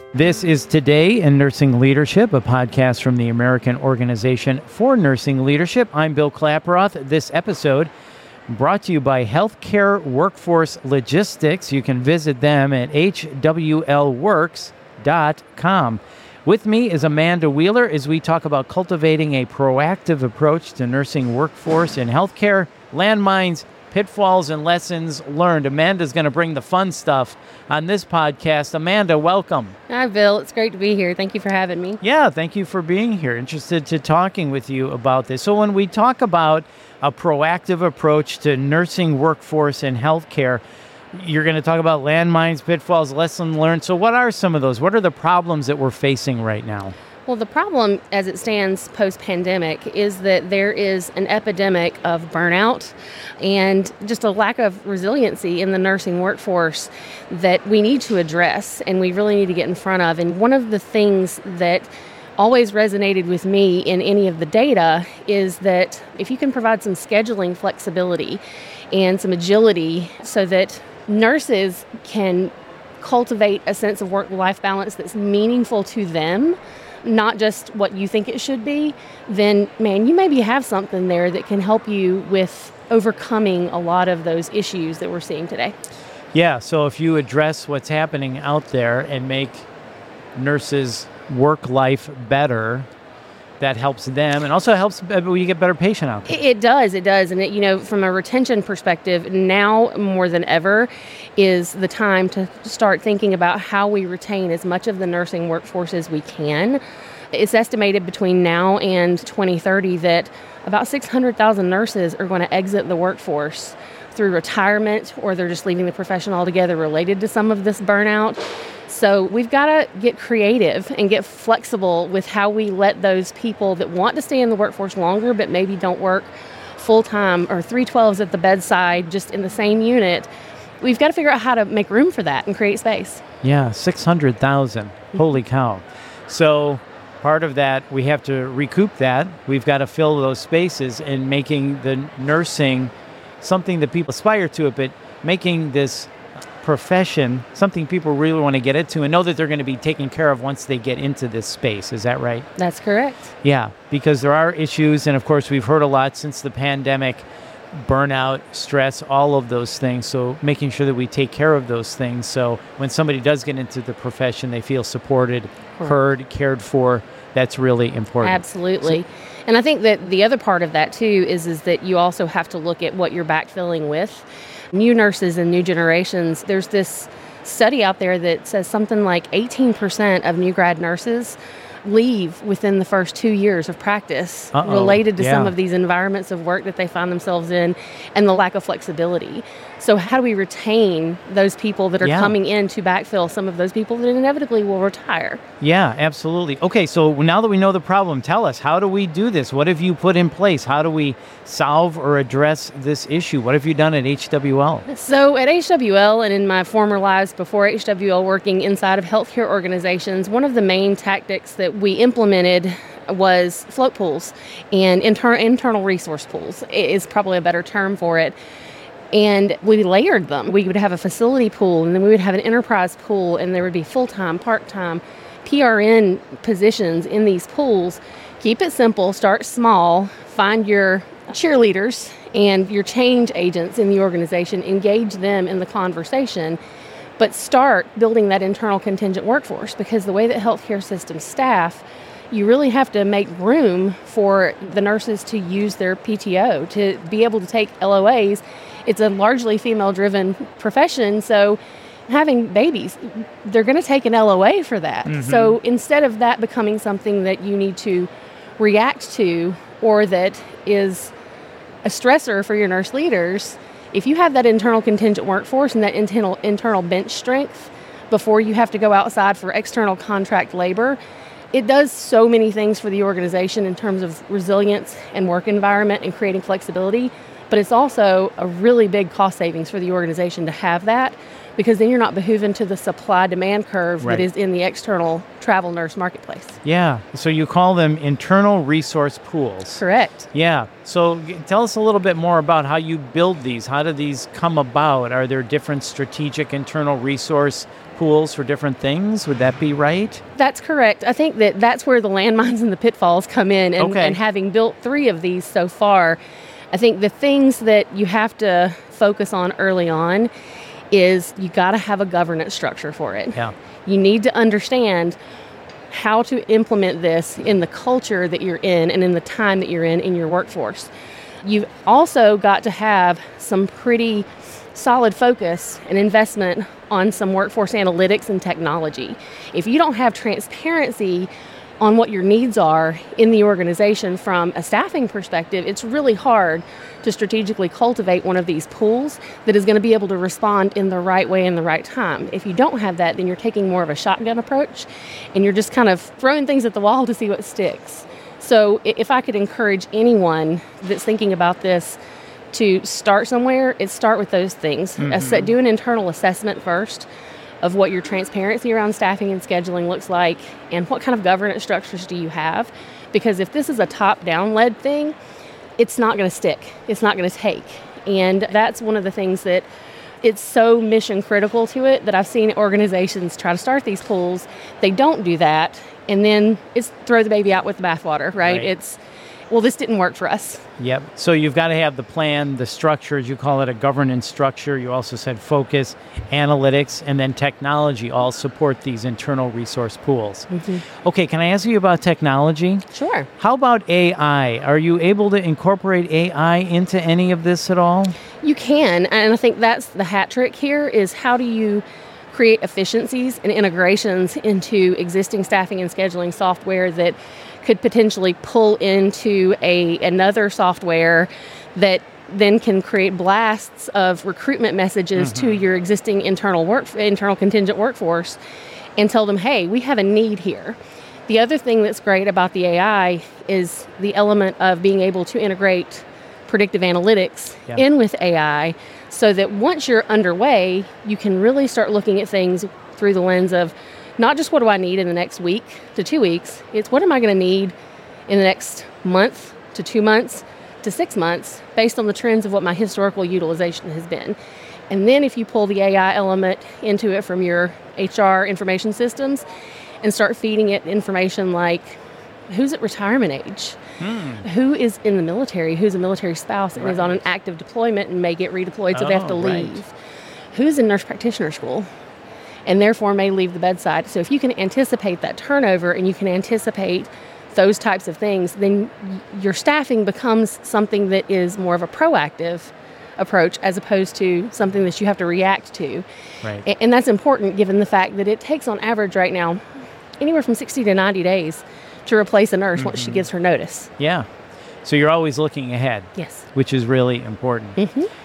This is Today in Nursing Leadership, a podcast from the American Organization for Nursing Leadership. I'm Bill Klaproth. This episode brought to you by Healthcare Workforce Logistics. You can visit them at hwlworks.com. With me is Amanda Wheeler as we talk about cultivating a proactive approach to nursing workforce in healthcare, landmines, pitfalls, and lessons learned. Amanda's going to bring the fun stuff on this podcast. Amanda, welcome. Hi, Bill. It's great to be here. Thank you for having me. Yeah, thank you for being here. Interested to talking with you about this. So when we talk about a proactive approach to nursing workforce in healthcare, you're going to talk about landmines, pitfalls, lessons learned. So what are some of those? What are the problems that we're facing right now? Well, the problem as it stands post-pandemic is that there is an epidemic of burnout and just a lack of resiliency in the nursing workforce that we need to address and we really need to get in front of. And one of the things that always resonated with me in any of the data is that if you can provide some scheduling flexibility and some agility so that nurses can cultivate a sense of work-life balance that's meaningful to them, not just what you think it should be, then, man, you maybe have something there that can help you with overcoming a lot of those issues that we're seeing today. Yeah, so if you address what's happening out there and make nurses' work life better, that helps them and also helps you get better patient outcomes. It does. And, from a retention perspective, now more than ever is the time to start thinking about how we retain as much of the nursing workforce as we can. It's estimated between now and 2030 that about 600,000 nurses are going to exit the workforce through retirement, or they're just leaving the profession altogether related to some of this burnout. So we've got to get creative and get flexible with how we let those people that want to stay in the workforce longer but maybe don't work full-time or 312s at the bedside just in the same unit. We've got to figure out how to make room for that and create space. Yeah, 600,000. Holy cow. So part of that, we have to recoup that. We've got to fill those spaces and making the nursing something that people aspire to it, but making this profession something people really want to get into and know that they're going to be taken care of once they get into this space. Is that right? That's correct. Yeah, because there are issues, and of course we've heard a lot since the pandemic, burnout, stress, all of those things. So making sure that we take care of those things so when somebody does get into the profession, they feel supported, heard, cared for. That's really important. Absolutely. And I think that the other part of that too is that you also have to look at what you're backfilling with. New nurses and new generations, there's this study out there that says something like 18% of new grad nurses leave within the first 2 years of practice related to some of these environments of work that they find themselves in and the lack of flexibility. So how do we retain those people that are coming in to backfill some of those people that inevitably will retire? Yeah, absolutely. Okay, so now that we know the problem, tell us, how do we do this? What have you put in place? How do we solve or address this issue? What have you done at HWL? So at HWL and in my former lives before HWL working inside of healthcare organizations, one of the main tactics that we implemented was float pools and internal resource pools is probably a better term for it. And we layered them. We would have a facility pool, and then we would have an enterprise pool, and there would be full-time, part-time, PRN positions in these pools. Keep it simple, start small, find your cheerleaders and your change agents in the organization, engage them in the conversation, but start building that internal contingent workforce, because the way that healthcare systems staff, you really have to make room for the nurses to use their PTO, to be able to take LOAs. It's a largely female-driven profession, so having babies, they're going to take an LOA for that. Mm-hmm. So instead of that becoming something that you need to react to or that is a stressor for your nurse leaders, if you have that internal contingent workforce and that internal bench strength before you have to go outside for external contract labor, it does so many things for the organization in terms of resilience and work environment and creating flexibility. But it's also a really big cost savings for the organization to have that, because then you're not behooving to the supply-demand curve Right. that is in the external travel nurse marketplace. Yeah. So you call them internal resource pools. Correct. Yeah. So tell us a little bit more about how you build these. How do these come about? Are there different strategic internal resource pools for different things? Would that be right? That's correct. I think that that's where the landmines and the pitfalls come in. And, Okay. and having built 3 of these so far, I think the things that you have to focus on early on is you got to have a governance structure for it. Yeah. You need to understand how to implement this in the culture that you're in and in the time that you're in your workforce. You've also got to have some pretty solid focus and investment on some workforce analytics and technology. If you don't have transparency on what your needs are in the organization from a staffing perspective, it's really hard to strategically cultivate one of these pools that is going to be able to respond in the right way in the right time. If you don't have that, then you're taking more of a shotgun approach and you're just kind of throwing things at the wall to see what sticks. So if I could encourage anyone that's thinking about this to start somewhere, it's start with those things. Do an internal assessment first of what your transparency around staffing and scheduling looks like and what kind of governance structures do you have. Because if this is a top-down led thing, it's not going to stick. It's not going to take. And that's one of the things that it's so mission critical to it that I've seen organizations try to start these pools. They don't do that. And then it's throw the baby out with the bathwater, right? It's, well, this didn't work for us. Yep. So you've got to have the plan, the structure, as you call it, a governance structure. You also said focus, analytics, and then technology all support these internal resource pools. Okay, can I ask you about technology? Sure. How about AI? Are you able to incorporate AI into any of this at all? You can, and I think that's the hat trick here is how do you create efficiencies and integrations into existing staffing and scheduling software that could potentially pull into another software that then can create blasts of recruitment messages to your existing internal contingent workforce and tell them, hey, we have a need here. The other thing that's great about the AI is the element of being able to integrate predictive analytics in with AI so that once you're underway, you can really start looking at things through the lens of not just what do I need in the next week to 2 weeks, it's what am I going to need in the next month to 2 months to 6 months based on the trends of what my historical utilization has been. And then if you pull the AI element into it from your HR information systems and start feeding it information like who's at retirement age, who is in the military, who's a military spouse and is on an active deployment and may get redeployed so they have to leave, who's in nurse practitioner school and therefore may leave the bedside. So if you can anticipate that turnover and you can anticipate those types of things, then your staffing becomes something that is more of a proactive approach as opposed to something that you have to react to. Right. And that's important given the fact that it takes on average right now anywhere from 60 to 90 days to replace a nurse once she gives her notice. Yeah. So you're always looking ahead. Yes. Which is really important.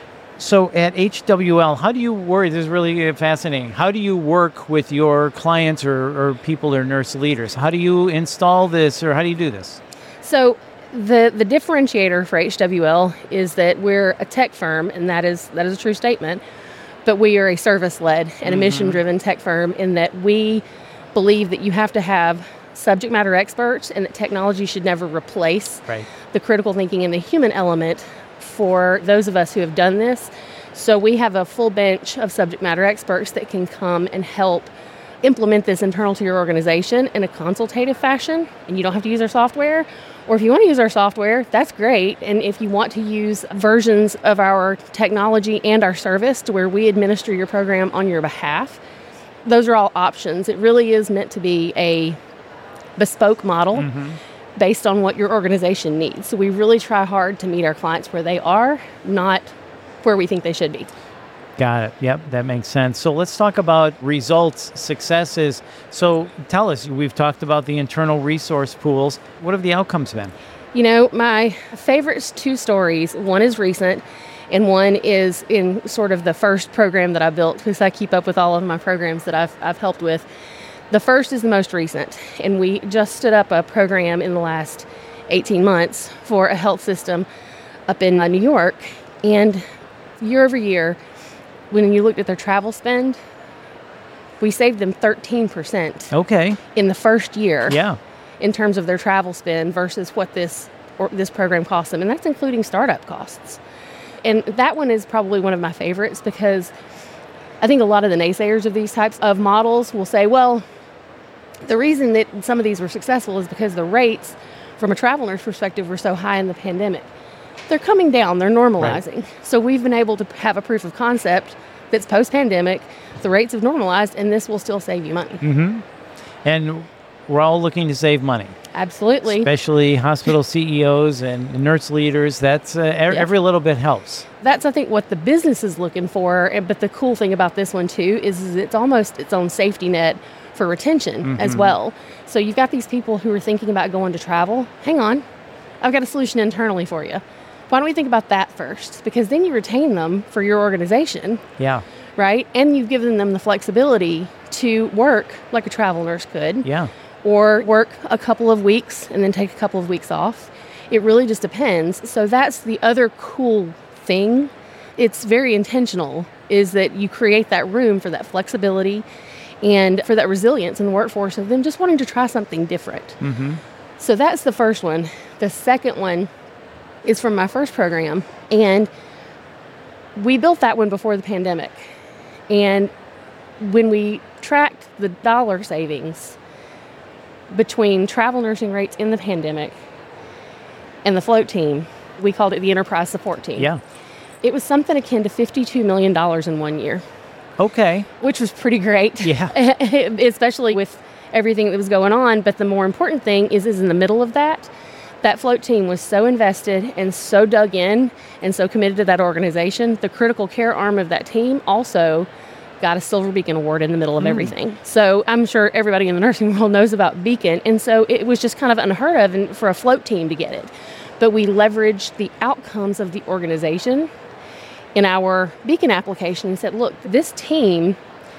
So at HWL, how do you work? This is really fascinating. How do you work with your clients or people or nurse leaders? How do you install this or how do you do this? So the differentiator for HWL is that we're a tech firm, and that is a true statement, but we are a service-led and a mission-driven tech firm in that we believe that you have to have subject matter experts and that technology should never replace the critical thinking and the human element for those of us who have done this. So we have a full bench of subject matter experts that can come and help implement this internal to your organization in a consultative fashion, and you don't have to use our software. Or if you want to use our software, that's great. And if you want to use versions of our technology and our service to where we administer your program on your behalf, those are all options. It really is meant to be a bespoke model based on what your organization needs. So we really try hard to meet our clients where they are, not where we think they should be. Got it. Yep, that makes sense. So let's talk about results, successes. So tell us, we've talked about the internal resource pools. What have the outcomes been? You know, my favorite 2 stories, one is recent and one is in sort of the first program that I built, because I keep up with all of my programs that I've helped with. The first is the most recent, and we just stood up a program in the last 18 months for a health system up in New York. And year over year, when you looked at their travel spend, we saved them 13% Okay. in the first year Yeah. in terms of their travel spend versus what this program cost them. And that's including startup costs. And that one is probably one of my favorites because I think a lot of the naysayers of these types of models will say, well, the reason that some of these were successful is because the rates from a travel nurse perspective were so high in the pandemic. They're coming down, they're normalizing. Right. So we've been able to have a proof of concept that's post-pandemic, the rates have normalized, and this will still save you money. Mm-hmm. And we're all looking to save money. Absolutely. Especially hospital CEOs and nurse leaders. That's every little bit helps. That's, I think, what the business is looking for. But the cool thing about this one, too, is it's almost its own safety net for retention as well. So you've got these people who are thinking about going to travel. Hang on. I've got a solution internally for you. Why don't we think about that first? Because then you retain them for your organization. Yeah. Right? And you've given them the flexibility to work like a travel nurse could. Yeah. Or work a couple of weeks and then take a couple of weeks off. It really just depends. So that's the other cool thing. It's very intentional, is that you create that room for that flexibility and for that resilience in the workforce of them just wanting to try something different. Mm-hmm. So that's the first one. The second one is from my first program. And we built that one before the pandemic. And when we tracked the dollar savings between travel nursing rates in the pandemic and the float team, we called it the enterprise support team. Yeah. It was something akin to $52 million in 1 year. Okay. Which was pretty great. Yeah. Especially with everything that was going on. But the more important thing is in the middle of that float team was so invested and so dug in and so committed to that organization. The critical care arm of that team also got a Silver Beacon Award in the middle of everything. So I'm sure everybody in the nursing world knows about Beacon. And so it was just kind of unheard of for a float team to get it. But we leveraged the outcomes of the organization in our Beacon application and said, look, this team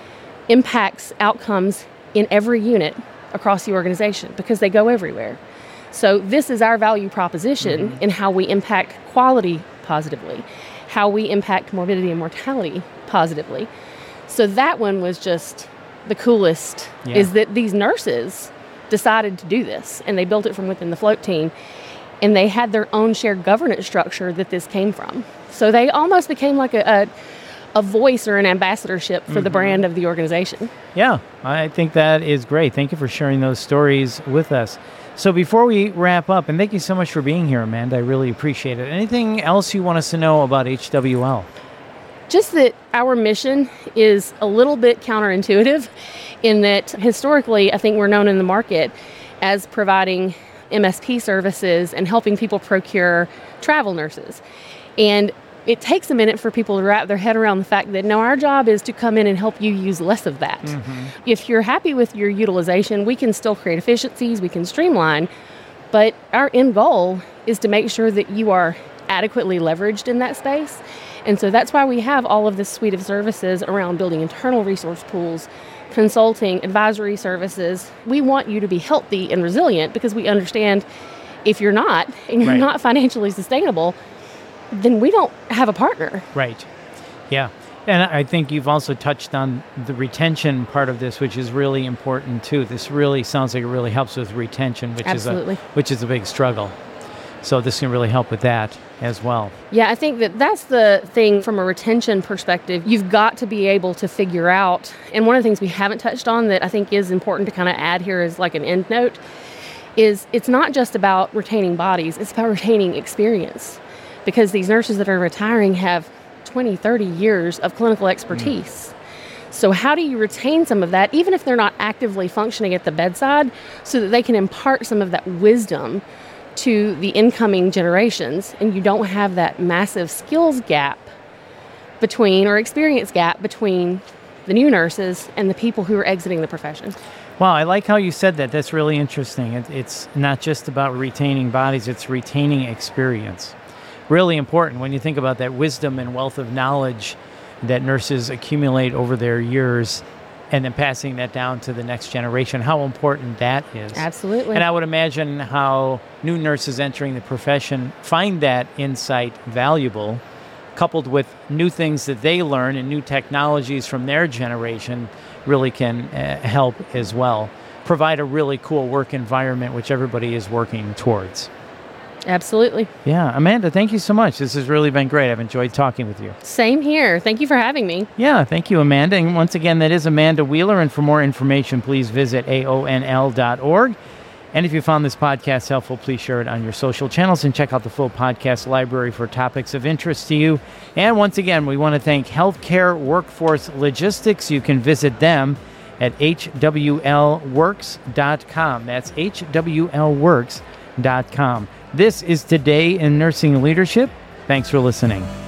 impacts outcomes in every unit across the organization because they go everywhere. So this is our value proposition in how we impact quality positively, how we impact morbidity and mortality positively. So that one was just the coolest, is that these nurses decided to do this, and they built it from within the float team, and they had their own shared governance structure that this came from. So they almost became like a voice or an ambassadorship for the brand of the organization. Yeah, I think that is great. Thank you for sharing those stories with us. So before we wrap up, and thank you so much for being here, Amanda, I really appreciate it. Anything else you want us to know about HWL? Just that our mission is a little bit counterintuitive in that historically, I think we're known in the market as providing MSP services and helping people procure travel nurses. And it takes a minute for people to wrap their head around the fact that, no, our job is to come in and help you use less of that. If you're happy with your utilization, we can still create efficiencies, we can streamline, but our end goal is to make sure that you are adequately leveraged in that space. And so that's why we have all of this suite of services around building internal resource pools, consulting, advisory services. We want you to be healthy and resilient because we understand if you're not, and you're not financially sustainable, then we don't have a partner. Right. Yeah. And I think you've also touched on the retention part of this, which is really important too. This really sounds like it really helps with retention, which is a big struggle. So this can really help with that as well. Yeah, I think that's the thing from a retention perspective. You've got to be able to figure out, and one of the things we haven't touched on that I think is important to kind of add here as like an end note, is it's not just about retaining bodies, it's about retaining experience. Because these nurses that are retiring have 20, 30 years of clinical expertise. So how do you retain some of that, even if they're not actively functioning at the bedside, so that they can impart some of that wisdom to the incoming generations, and you don't have that massive skills gap between, or experience gap between the new nurses and the people who are exiting the profession. Wow, I like how you said that. That's really interesting. It's not just about retaining bodies, it's retaining experience. Really important when you think about that wisdom and wealth of knowledge that nurses accumulate over their years and then passing that down to the next generation, how important that is. Absolutely. And I would imagine how new nurses entering the profession find that insight valuable coupled with new things that they learn and new technologies from their generation, really can help as well. Provide a really cool work environment, which everybody is working towards. Absolutely. Yeah. Amanda, thank you so much. This has really been great. I've enjoyed talking with you. Same here. Thank you for having me. Yeah. Thank you, Amanda. And once again, that is Amanda Wheeler. And for more information, please visit aonl.org. And if you found this podcast helpful, please share it on your social channels and check out the full podcast library for topics of interest to you. And once again, we want to thank Healthcare Workforce Logistics. You can visit them at hwlworks.com. That's hwlworks.com. This is Today in Nursing Leadership. Thanks for listening.